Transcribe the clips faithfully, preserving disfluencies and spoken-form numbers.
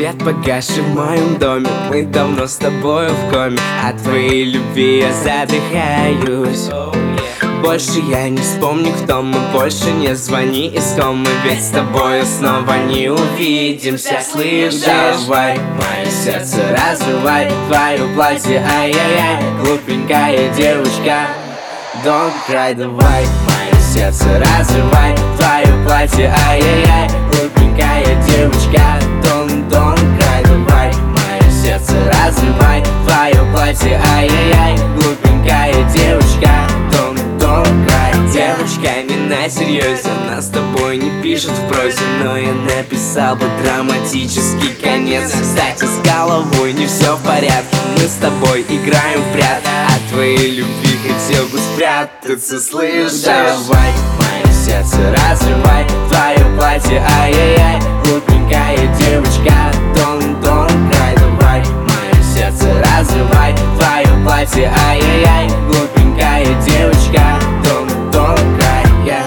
свет погасший в моем доме. Мы давно с тобою в коме, от твоей любви я задыхаюсь. Больше я не вспомню, кто мы, больше не звони из комы, ведь с тобой снова не увидимся. Слышишь? Давай, мое сердце разрывай, твое платье, ай-яй-яй, глупенькая девочка. Don't cry, давай, мое сердце разрывай, твое платье, ай-яй-яй, глупенькая девочка. Don't, don't cry, давай, мое сердце разрывай, твое платье, ай-яй-яй, глупенькая девочка. Don't, don't cry, девочка, не на серьезе, она с тобой не пишет в прозе, но я написал бы драматический конец. Кстати, с головой не все в порядке, мы с тобой играем в прятки, от твоей любви хотел бы спрятаться, слышишь? Давай, мое сердце разрывай, твое платье, ай-яй-яй, глупенькая девочка. Don't, don't cry, давай, мое сердце разрывай, твое платье, ай-яй-яй, глупенькая девочка. Don't, don't cry, yeah.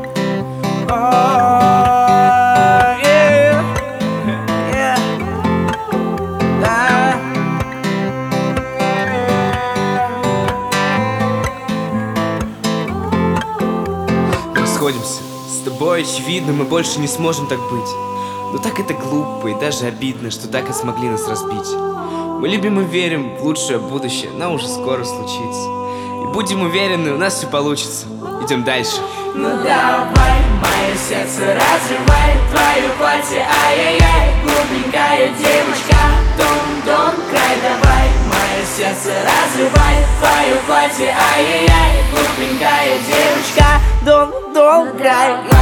Oh, yeah, yeah, да. Расходимся. С тобой очевидно, мы больше не сможем так быть. Но так это глупо и даже обидно, что так и смогли нас разбить. Мы любим и верим в лучшее будущее, но уже скоро случится. И будем уверены, у нас все получится. Идем дальше. Ну давай, мое сердце разрывай, твое платье, ай-яй-яй, глупенькая девочка. Don't, don't cry, давай, мое сердце разрывай, твое платье, ай-яй-яй, глупенькая девочка. Don't, don't cry.